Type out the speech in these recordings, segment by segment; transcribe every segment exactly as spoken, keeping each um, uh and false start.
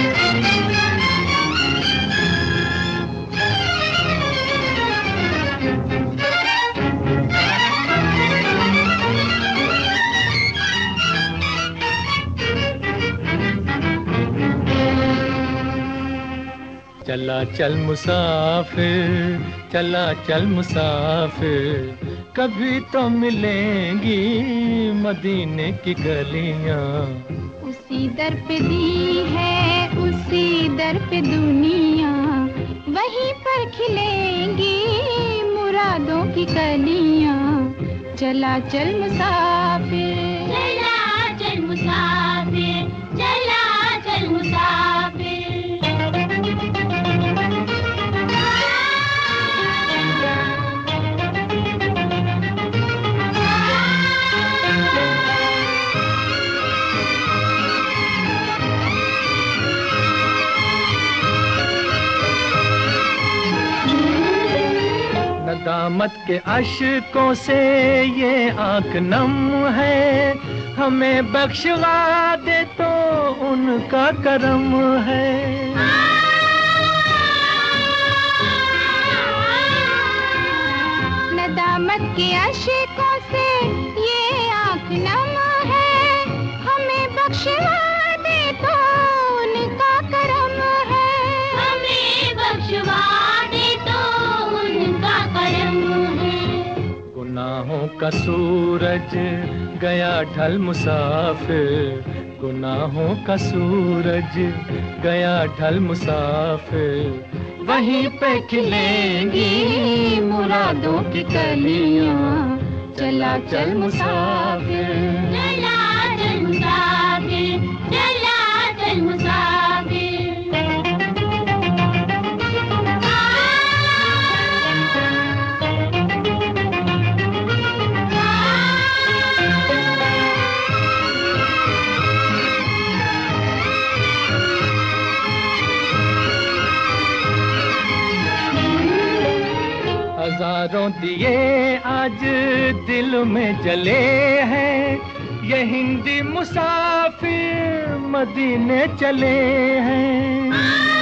चला चल मुसाफिर, चला चल मुसाफिर, कभी तो मिलेंगी मदीने की गलियां। उसी दर पे दी है, उसी दर पे दुनिया, वहीं पर खिलेंगी मुरादों की कलियां। चला चल मुसाफिर, चला चल मुसाफिर, चला चल मुसाफिर। नदामत के अश्कों से ये आंख नम है, हमें बख्शवा दे तो उनका करम है। नदामत के अश्कों से ये आंख नम है, हमें बख्शवा दे तो उनका करम है। हमें बख्शवा दे तो उनका करम है। गुनाहों का सूरज गया ढल मुसाफिर, गुनाहों का सूरज गया ढल मुसाफिर, वहीं पे खिलेंगी मुरादों की कलियां। चला चल मुसाफिर, चला चल मुसाफिर, चला चल मुसाफिर। हजारों दिए आज दिल में जले हैं, ये हिंदी मुसाफिर मदीने चले हैं।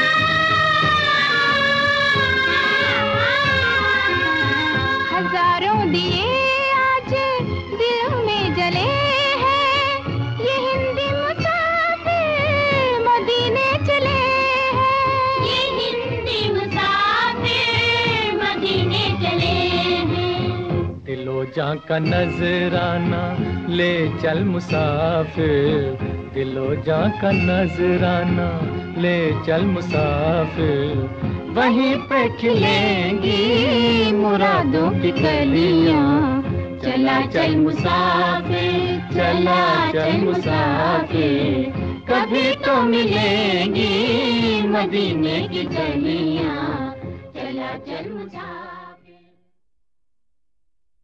हजारों दिए आज दिल में जले हैं, ये हिंदी मुसाफिर मदीने चले हैं। ये हिंदी मुसाफिर मदीने चले हैं। दिलो जां का नजराना ले चल मुसाफिर, दिलो जां का नजराना ले चल मुसाफिर, वहीं पे खिलेंगी मुरादों की कलियां। चला चल मुसाफिर, चला चल मुसाफिर, कभी तो मिलेंगी मदीने की गलियां। चला चल मुसाफिर।